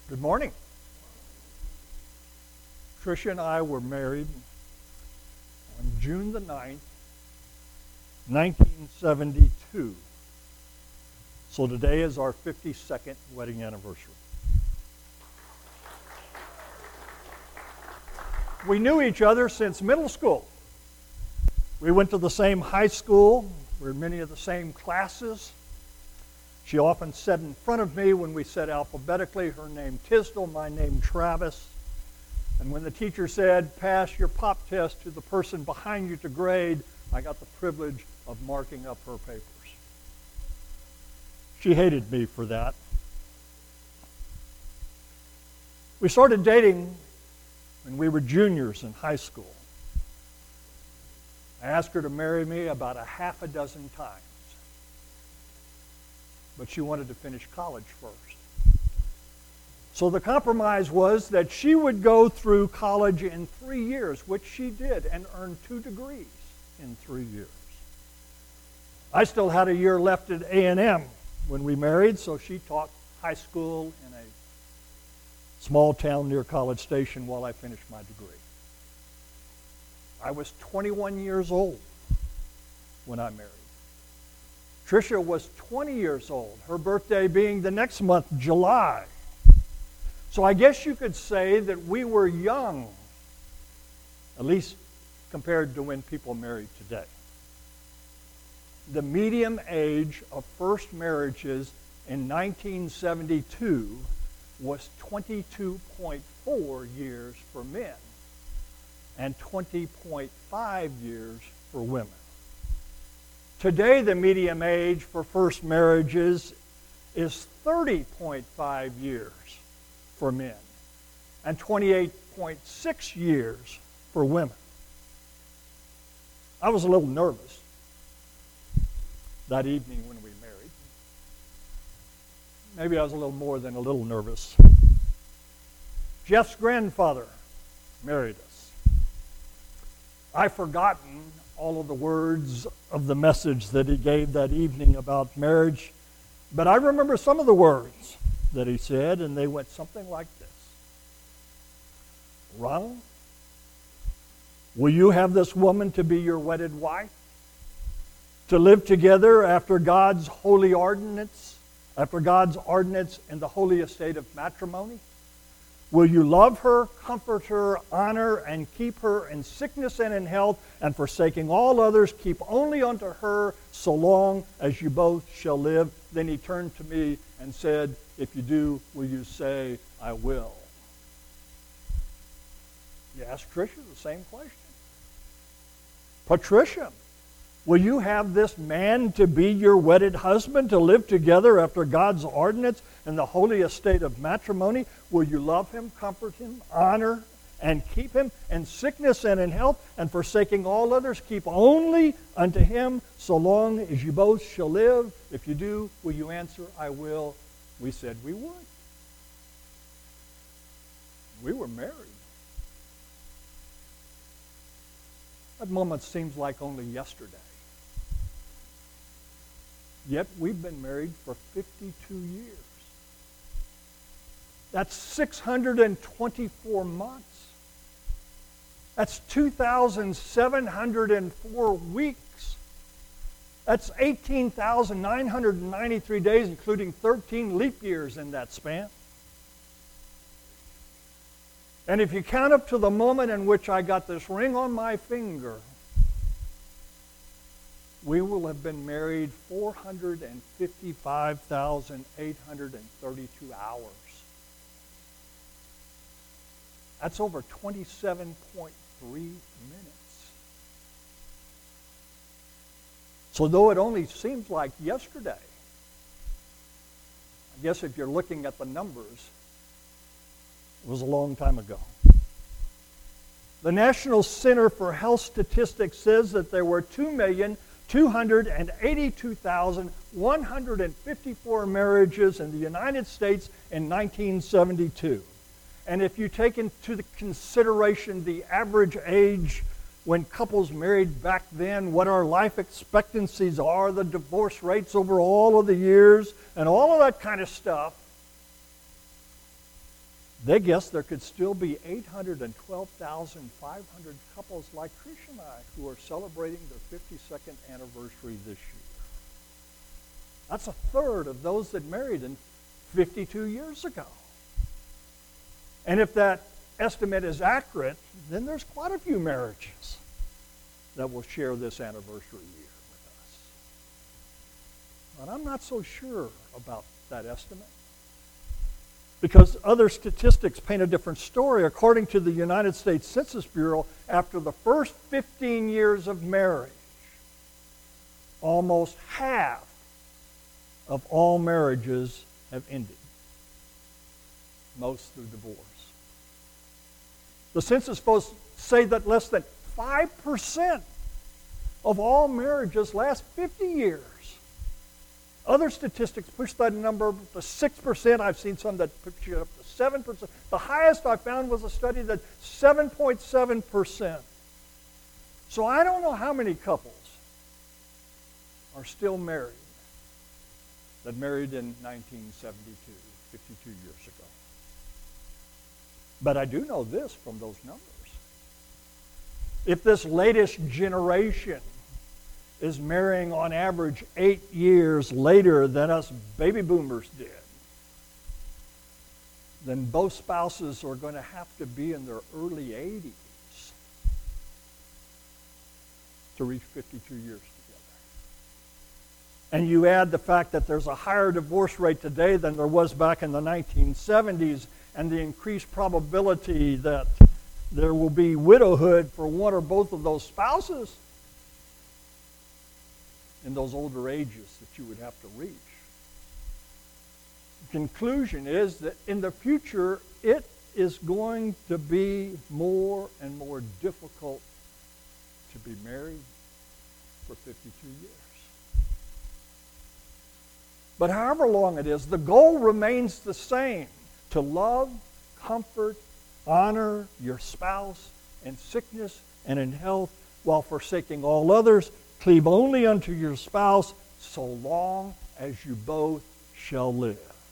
Good morning. Tricia and I were married on June the 9th, 1972. So today is our 52nd wedding anniversary. We knew each other since middle school. We went to the same high school. We were in many of the same classes. She often sat in front of me when we sat alphabetically, her name Tisdale, my name Travis. And when the teacher said, pass your pop test to the person behind you to grade, I got the privilege of marking up her papers. She hated me for that. We started dating when we were juniors in high school. I asked her to marry me about a half a dozen times. But she wanted to finish college first. So the compromise was that she would go through college in 3 years, which she did, and earned 2 degrees in 3 years. I still had a year left at A&M when we married, so she taught high school in a small town near College Station while I finished my degree. I was 21 years old when I married. Tricia was 20 years old, her birthday being the next month, July. So I guess you could say that we were young, at least compared to when people marry today. The median age of first marriages in 1972 was 22.4 years for men and 20.5 years for women. Today, the median age for first marriages is 30.5 years for men and 28.6 years for women. I was a little nervous that evening when we married. Maybe I was a little more than a little nervous. Jeff's grandfather married us. I've forgotten all of the words of the message that he gave that evening about marriage, but I remember some of the words that he said, and they went something like this. Ronald, will you have this woman to be your wedded wife? To live together after God's holy ordinance, after God's ordinance in the holy estate of matrimony? Will you love her, comfort her, honor, and keep her in sickness and in health, and forsaking all others, keep only unto her so long as you both shall live? Then he turned to me and said, if you do, will you say, I will? You asked Tricia the same question. Patricia, will you have this man to be your wedded husband, to live together after God's ordinance in the holy estate of matrimony? Will you love him, comfort him, honor, and keep him in sickness and in health, and forsaking all others, keep only unto him so long as you both shall live? If you do, will you answer, I will? We said we would. We were married. That moment seems like only yesterday. Yet we've been married for 52 years. That's 624 months. That's 2,704 weeks. That's 18,993 days, including 13 leap years in that span. And if you count up to the moment in which I got this ring on my finger, we will have been married 455,832 hours. That's over 27.3 minutes. So though it only seems like yesterday, I guess if you're looking at the numbers, it was a long time ago. The National Center for Health Statistics says that there were 2,282,154 marriages in the United States in 1972. And if you take into consideration the average age when couples married back then, what our life expectancies are, the divorce rates over all of the years, and all of that kind of stuff, they guess there could still be 812,500 couples like Trish and I who are celebrating their 52nd anniversary this year. That's a third of those that married in 52 years ago. And if that estimate is accurate, then there's quite a few marriages that will share this anniversary year with us. But I'm not so sure about that estimate, because other statistics paint a different story. According to the United States Census Bureau, after the first 15 years of marriage, almost half of all marriages have ended, most through divorce. The census folks say that less than 5% of all marriages last 50 years. Other statistics push that number to 6%. I've seen some that push it up to 7%. The highest I found was a study that 7.7%. So I don't know how many couples are still married that married in 1972, 52 years ago. But I do know this from those numbers. If this latest generation is marrying on average 8 years later than us baby boomers did, then both spouses are going to have to be in their early 80s to reach 52 years together. And you add the fact that there's a higher divorce rate today than there was back in the 1970s, and the increased probability that there will be widowhood for one or both of those spouses in those older ages that you would have to reach. The conclusion is that in the future, it is going to be more and more difficult to be married for 52 years. But however long it is, the goal remains the same: to love, comfort, honor your spouse in sickness and in health, while forsaking all others. Cleave only unto your spouse so long as you both shall live.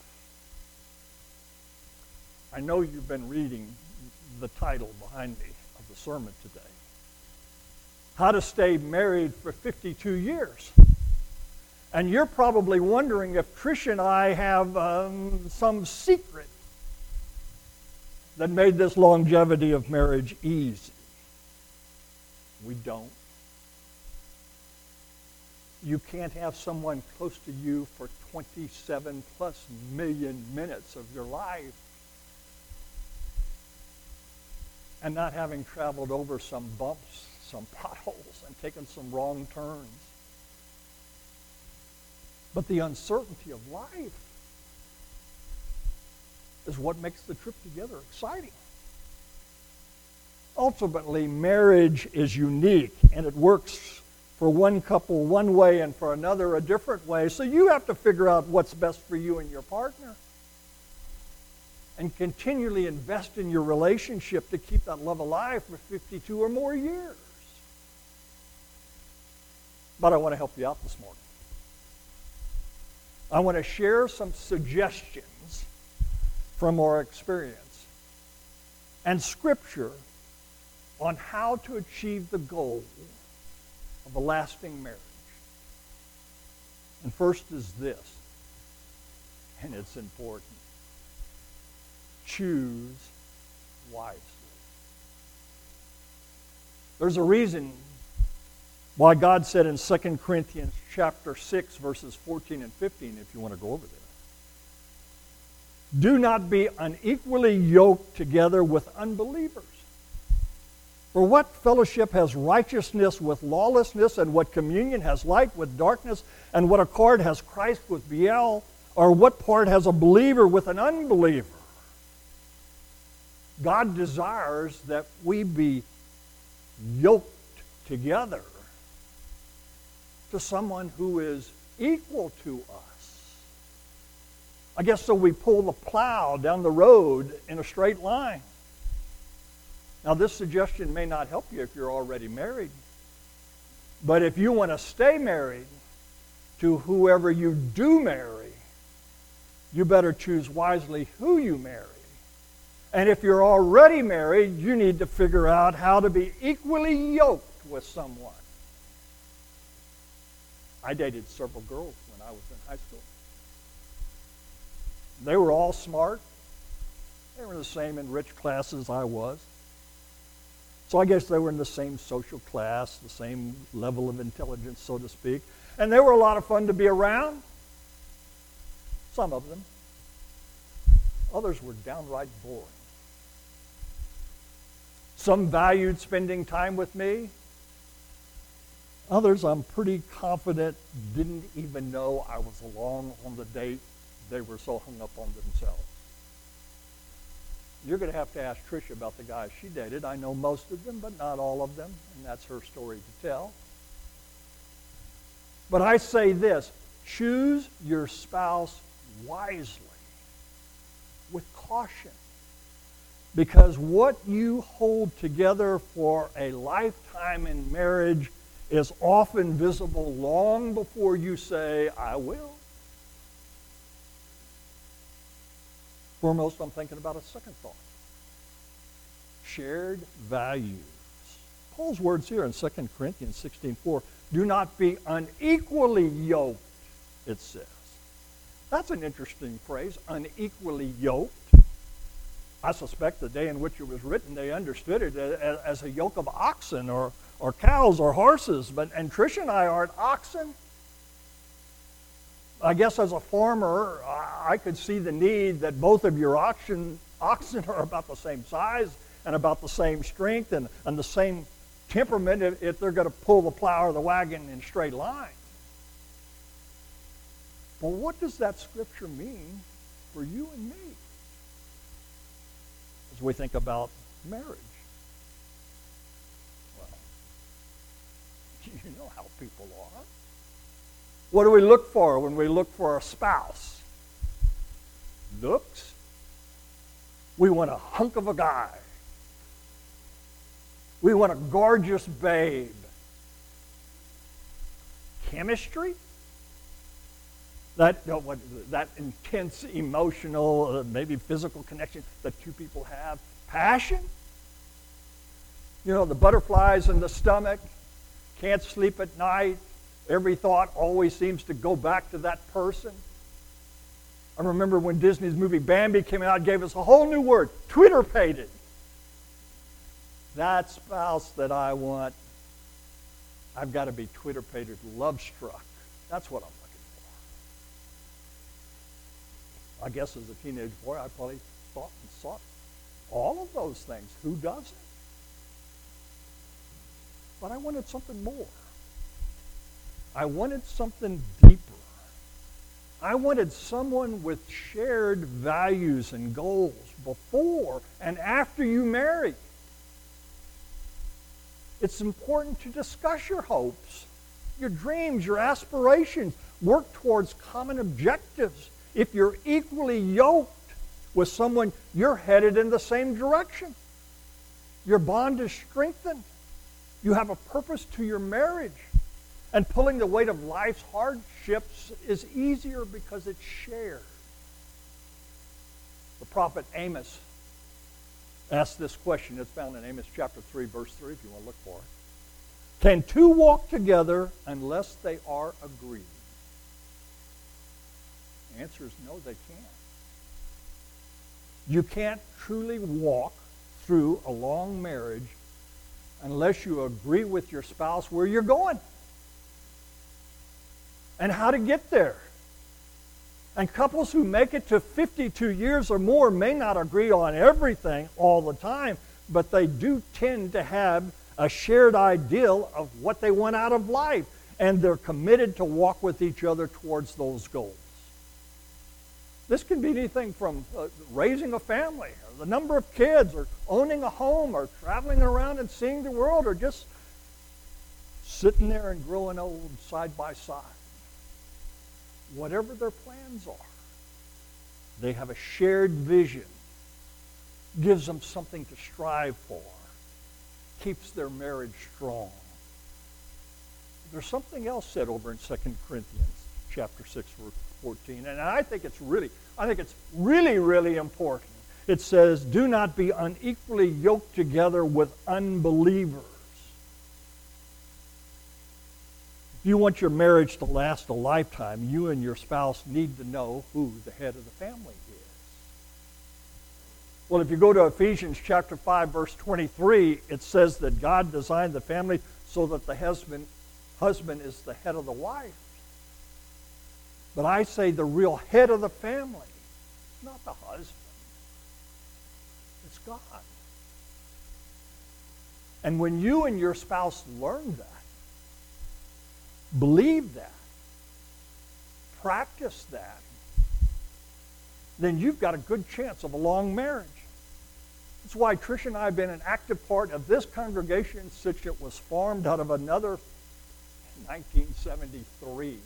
I know you've been reading the title behind me of the sermon today. How to Stay Married for 52 Years. And you're probably wondering if Trish and I have some secret that made this longevity of marriage easy. We don't. You can't have someone close to you for 27 plus million minutes of your life and not having traveled over some bumps, some potholes, and taken some wrong turns. But the uncertainty of life is what makes the trip together exciting. Ultimately, marriage is unique, and it works for one couple one way and for another a different way. So you have to figure out what's best for you and your partner and continually invest in your relationship to keep that love alive for 52 or more years. But I want to help you out this morning. I want to share some suggestions from our experience and Scripture on how to achieve the goal of a lasting marriage. And first is this, and it's important: choose wisely. There's a reason why God said in 2 Corinthians chapter 6, verses 14 and 15, if you want to go over there, do not be unequally yoked together with unbelievers. For what fellowship has righteousness with lawlessness, and what communion has light with darkness, and what accord has Christ with Belial, or what part has a believer with an unbeliever? God desires that we be yoked together to someone who is equal to us. I guess so we pull the plow down the road in a straight line. Now, this suggestion may not help you if you're already married. But if you want to stay married to whoever you do marry, you better choose wisely who you marry, And if you're already married, you need to figure out how to be equally yoked with someone. I dated several girls when I was in high school. They were all smart. They were in the same enriched class as I was. So I guess they were in the same social class, the same level of intelligence, so to speak. And they were a lot of fun to be around. Some of them. Others were downright boring. Some valued spending time with me. Others, I'm pretty confident, didn't even know I was along on the date. They were so hung up on themselves. You're going to have to ask Tricia about the guys she dated. I know most of them, but not all of them, and that's her story to tell. But I say this, choose your spouse wisely, with caution. Because what you hold together for a lifetime in marriage is often visible long before you say, I will. Foremost, I'm thinking about a second thought. Shared values. Paul's words here in 2 Corinthians 16:4, do not be unequally yoked, it says. That's an interesting phrase, unequally yoked. I suspect the day in which it was written, they understood it as a yoke of oxen or cows or horses. And Tricia and I aren't oxen. I guess as a farmer, I could see the need that both of your oxen are about the same size and about the same strength and the same temperament if they're going to pull the plow or the wagon in straight line. But what does that scripture mean for you and me as we think about marriage? Well, you know how people are. What do we look for when we look for a spouse? Looks. We want a hunk of a guy. We want a gorgeous babe. Chemistry? That intense emotional, maybe physical connection that two people have. Passion? You know, the butterflies in the stomach, can't sleep at night. Every thought always seems to go back to that person. I remember when Disney's movie Bambi came out, it gave us a whole new word, Twitter-pated. That spouse that I want, I've got to be Twitter-pated, love-struck. That's what I'm looking for. I guess as a teenage boy, I probably thought and sought all of those things. Who doesn't? But I wanted something more. I wanted something deeper. I wanted someone with shared values and goals before and after you marry. It's important to discuss your hopes, your dreams, your aspirations. Work towards common objectives. If you're equally yoked with someone, you're headed in the same direction. Your bond is strengthened. You have a purpose to your marriage. And pulling the weight of life's hardships is easier because it's shared. The prophet Amos asked this question. It's found in Amos chapter 3, verse 3, if you want to look for it. Can two walk together unless they are agreed? The answer is no, they can't. You can't truly walk through a long marriage unless you agree with your spouse where you're going and how to get there. And couples who make it to 52 years or more may not agree on everything all the time, but they do tend to have a shared ideal of what they want out of life, and they're committed to walk with each other towards those goals. This can be anything from raising a family, or the number of kids, or owning a home, or traveling around and seeing the world, or just sitting there and growing old side by side. Whatever their plans are, they have a shared vision, gives them something to strive for, keeps their marriage strong. There's something else said over in 2 Corinthians chapter 6, verse 14, and I think it's really, really important. it says, do not be unequally yoked together with unbelievers. If you want your marriage to last a lifetime, you and your spouse need to know who the head of the family is. Well, if you go to Ephesians chapter 5, verse 23, it says that God designed the family so that the husband is the head of the wife. But I say the real head of the family is not the husband. It's God. And when you and your spouse learn that, believe that, practice that, then you've got a good chance of a long marriage. That's why Trish and I have been an active part of this congregation since it was formed out of another in 1973.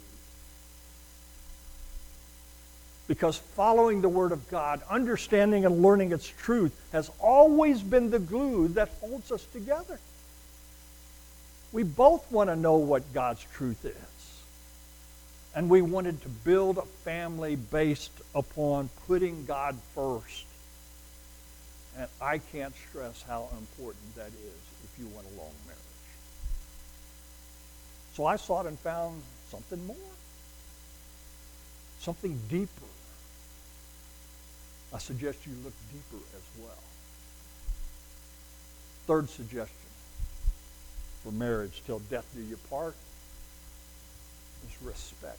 Because following the Word of God, understanding and learning its truth has always been the glue that holds us together. We both want to know what God's truth is. And we wanted to build a family based upon putting God first. And I can't stress how important that is if you want a long marriage. So I sought and found something more. Something deeper. I suggest you look deeper as well. Third suggestion for marriage till death do you part is respect.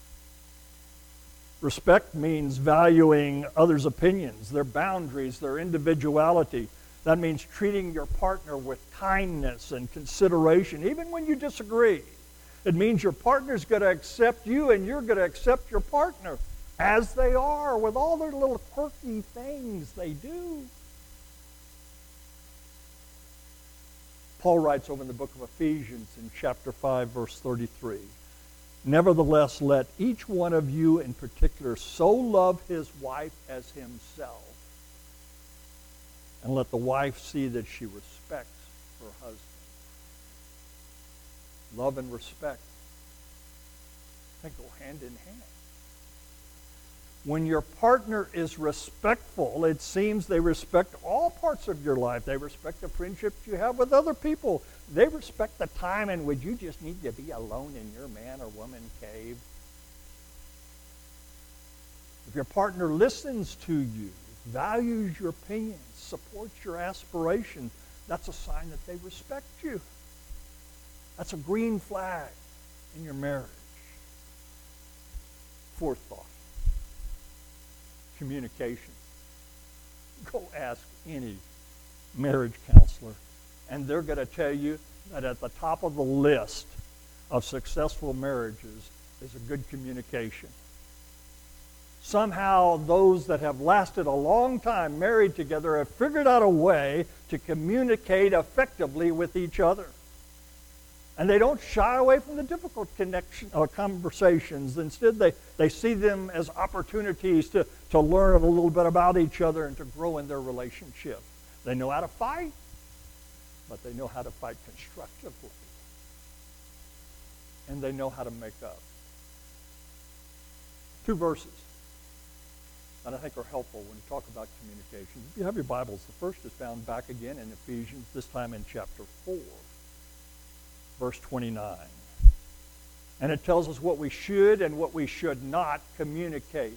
Respect means valuing others' opinions, their boundaries, their individuality. That means treating your partner with kindness and consideration, even when you disagree. It means your partner's going to accept you and you're going to accept your partner as they are, with all their little quirky things they do. Paul writes over in the book of Ephesians in chapter 5, verse 33, nevertheless, let each one of you in particular so love his wife as himself, and let the wife see that she respects her husband. Love and respect, they go hand in hand. When your partner is respectful, it seems they respect all parts of your life. They respect the friendships you have with other people. They respect the time in which you just need to be alone in your man or woman cave. If your partner listens to you, values your opinions, supports your aspirations, that's a sign that they respect you. That's a green flag in your marriage. Fourth thought. Communication. Go ask any marriage counselor, and they're going to tell you that at the top of the list of successful marriages is a good communication. Somehow those that have lasted a long time married together have figured out a way to communicate effectively with each other. And they don't shy away from the difficult conversations. Instead, they see them as opportunities to learn a little bit about each other and to grow in their relationship. They know how to fight, but they know how to fight constructively. And they know how to make up. Two verses that I think are helpful when you talk about communication. If you have your Bibles, the first is found back again in Ephesians, this time in chapter 4. Verse 29. And it tells us what we should and what we should not communicate.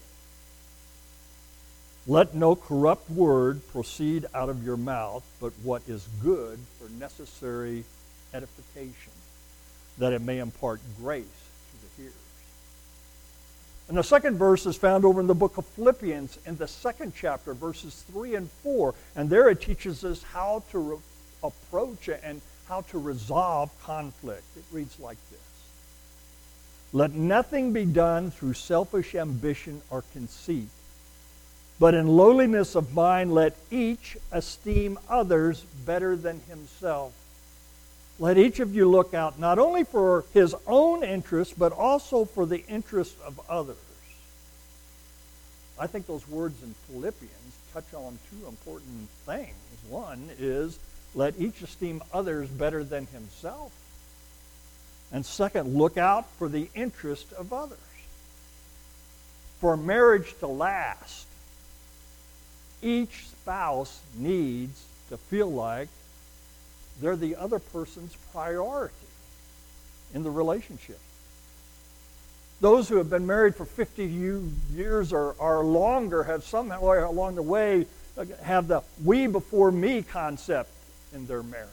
Let no corrupt word proceed out of your mouth, but what is good for necessary edification, that it may impart grace to the hearers. And the second verse is found over in the book of Philippians in the second chapter, verses 3 and 4. And there it teaches us how to approach and how to resolve conflict. It reads like this. Let nothing be done through selfish ambition or conceit, but in lowliness of mind let each esteem others better than himself. Let each of you look out not only for his own interest, but also for the interest of others. I think those words in Philippians touch on two important things. One is, let each esteem others better than himself. And second, look out for the interest of others. For marriage to last, Each spouse needs to feel like they're the other person's priority in the relationship. Those who have been married for 50 years or longer have somehow along the way have the we before me concept in their marriage.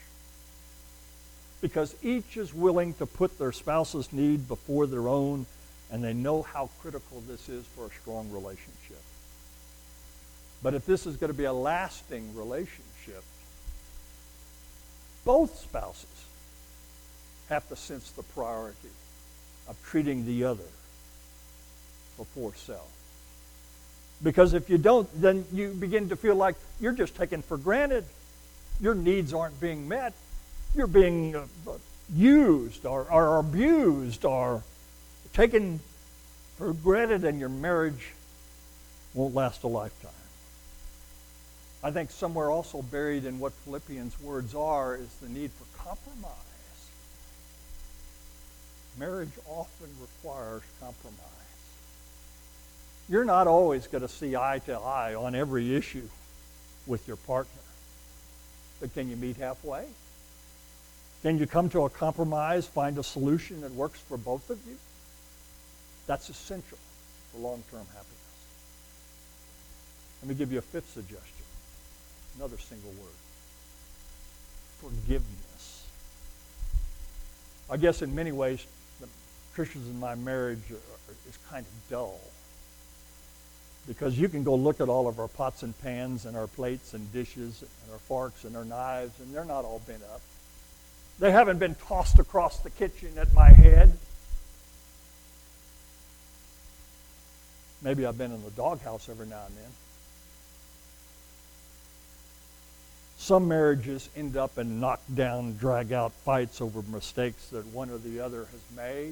Because each is willing to put their spouse's need before their own, and they know how critical this is for a strong relationship. But if this is going to be a lasting relationship, both spouses have to sense the priority of treating the other before self. Because if you don't, then you begin to feel like you're just taken for granted. Your needs aren't being met. You're being used or abused or taken for granted, and your marriage won't last a lifetime. I think somewhere also buried in what Philippians' words are is the need for compromise. Marriage often requires compromise. You're not always going to see eye to eye on every issue with your partner. But can you meet halfway? Can you come to a compromise, find a solution that works for both of you? That's essential for long-term happiness. Let me give you a fifth suggestion. Another single word. Forgiveness. I guess in many ways, the Christians in my marriage is kind of dull. Because you can go look at all of our pots and pans and our plates and dishes and our forks and our knives, and they're not all bent up. They haven't been tossed across the kitchen at my head. Maybe I've been in the doghouse every now and then. Some marriages end up in knockdown, drag-out fights over mistakes that one or the other has made.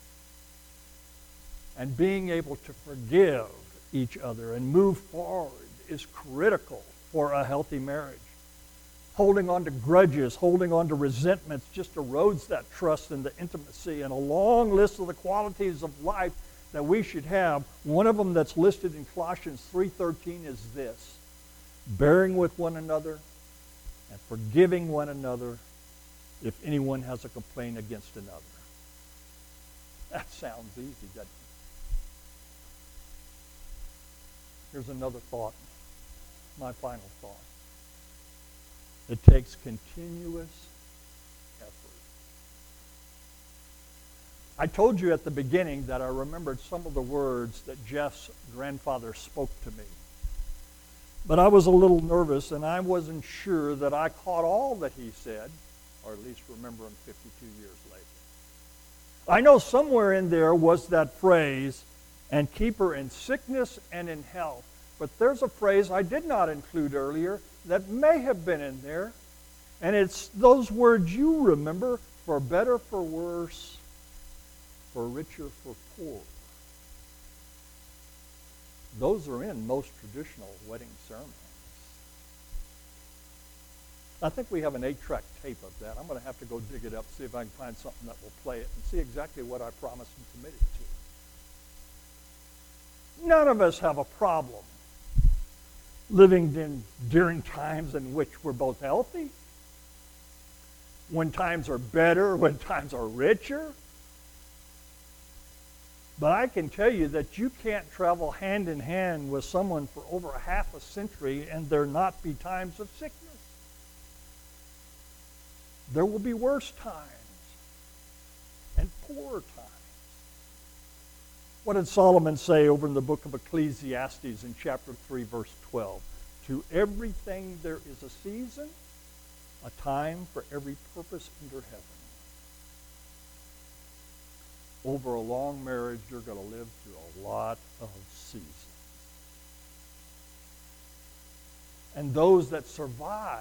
And being able to forgive each other and move forward is critical for a healthy marriage. Holding on to grudges, holding on to resentments just erodes that trust and the intimacy, and a long list of the qualities of life that we should have. One of them that's listed in Colossians 3:13 is this: bearing with one another and forgiving one another if anyone has a complaint against another. That sounds easy, doesn't it? Here's another thought, my final thought. It takes continuous effort. I told you at the beginning that I remembered some of the words that Jeff's grandfather spoke to me. But I was a little nervous, and I wasn't sure that I caught all that he said, or at least remember him 52 years later. I know somewhere in there was that phrase, and keep her in sickness and in health. But there's a phrase I did not include earlier that may have been in there, and it's those words you remember: for better, for worse, for richer, for poor. Those are in most traditional wedding ceremonies. I think we have an 8-track tape of that. I'm going to have to go dig it up, see if I can find something that will play it, and see exactly what I promised and committed to. None of us have a problem living during times in which we're both healthy, when times are better, when times are richer. But I can tell you that you can't travel hand in hand with someone for over a half a century and there not be times of sickness. There will be worse times and poorer times. What did Solomon say over in the book of Ecclesiastes in chapter 3, verse 12? To everything there is a season, a time for every purpose under heaven. Over a long marriage, you're going to live through a lot of seasons. And those that survive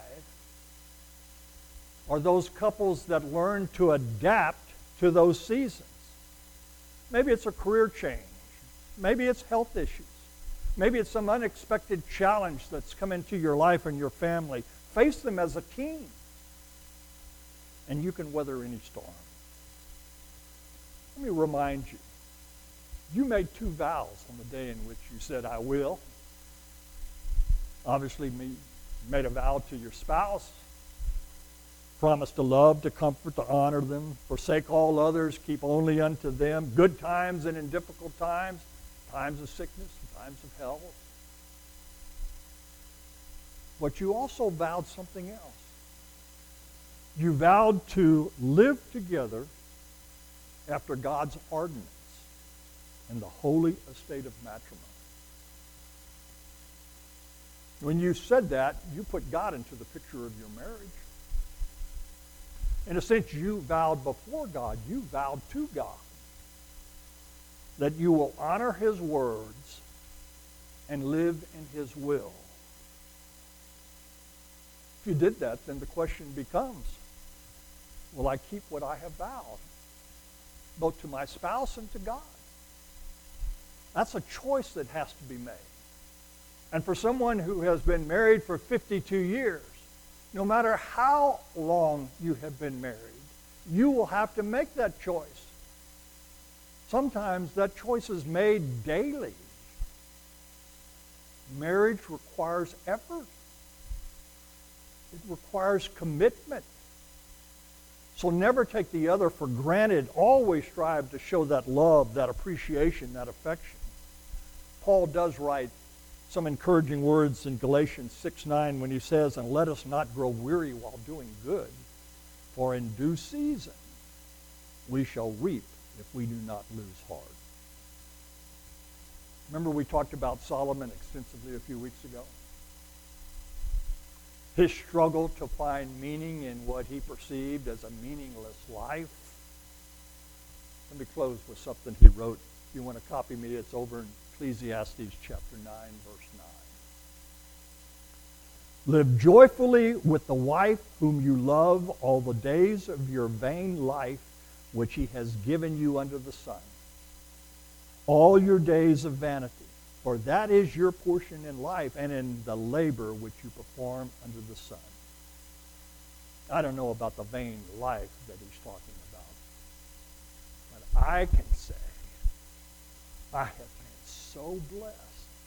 are those couples that learn to adapt to those seasons. Maybe it's a career change. Maybe it's health issues. Maybe it's some unexpected challenge that's come into your life and your family. Face them as a team, and you can weather any storm. Let me remind you, you made 2 vows on the day in which you said, I will. Obviously, made a vow to your spouse. Promise to love, to comfort, to honor them. Forsake all others. Keep only unto them. Good times and in difficult times. Times of sickness and times of health. But you also vowed something else. You vowed to live together after God's ordinance in the holy estate of matrimony. When you said that, you put God into the picture of your marriage. In a sense, you vowed before God, you vowed to God that you will honor his words and live in his will. If you did that, then the question becomes, will I keep what I have vowed, both to my spouse and to God? That's a choice that has to be made. And for someone who has been married for 52 years, no matter how long you have been married, you will have to make that choice. Sometimes that choice is made daily. Marriage requires effort. It requires commitment. So never take the other for granted. Always strive to show that love, that appreciation, that affection. Paul does write some encouraging words in Galatians 6:9 when he says, "And let us not grow weary while doing good, for in due season we shall reap if we do not lose heart." Remember we talked about Solomon extensively a few weeks ago? His struggle to find meaning in what he perceived as a meaningless life. Let me close with something he wrote. If you want to copy me, it's over in Ecclesiastes chapter 9, verse 9. Live joyfully with the wife whom you love all the days of your vain life, which he has given you under the sun. All your days of vanity, for that is your portion in life and in the labor which you perform under the sun. I don't know about the vain life that he's talking about, but I can say I have been so blessed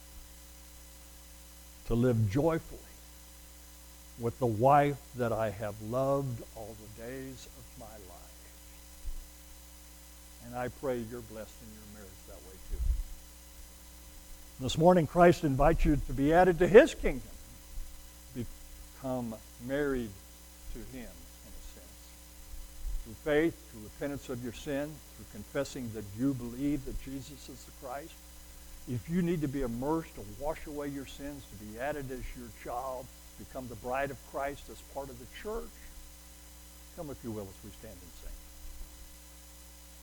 to live joyfully with the wife that I have loved all the days of my life. And I pray you're blessed in your marriage that way too. This morning, Christ invites you to be added to his kingdom. Become married to him, in a sense. Through faith, through repentance of your sin, through confessing that you believe that Jesus is the Christ. If you need to be immersed to wash away your sins, to be added as your child, become the bride of Christ as part of the church, come if you will as we stand and sing.